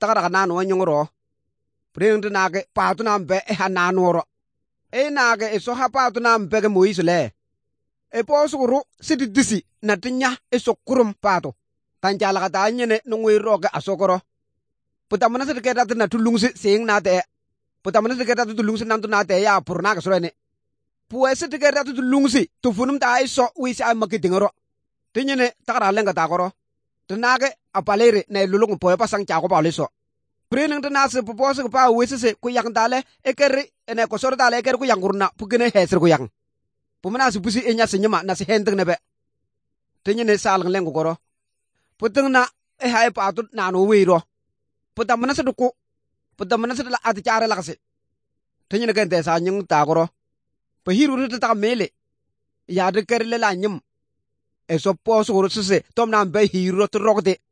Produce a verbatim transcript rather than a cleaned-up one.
tagara na no nyongro preng na ge patu na mbe e hananoro e na ge so ha patu na mbe ge moisle e po suguru sididisi na tinya e sokurum patu tanjala ka ta nyene no ngwiro ge asokoro putamana se ke ta na tulungsi sing na te putamana se ke ta tulungsi nan tu na te ya purna ga sorene puwe se ke ta tulungsi tu funum ta iso wisi ay makidingoro tinyene tagara lenga ta goro tunage apalere na lulung po pa sang cha ko pa leso preneng tana se po se pa wisi se ku yang dale ekeri ene ko sor dale eker ku yang gurna pugene heser ku yang pumana su busi enya se nyama na se hendeng nebe tinyene sal lengo goro puteng na e hay pa tu na no wiro putamana se duku putamana se la at chare la se tinyene gen te sa nyung ta goro pe hiru ta mele ya de kerle la nyum e so po so ro se tom na be hiru to rokde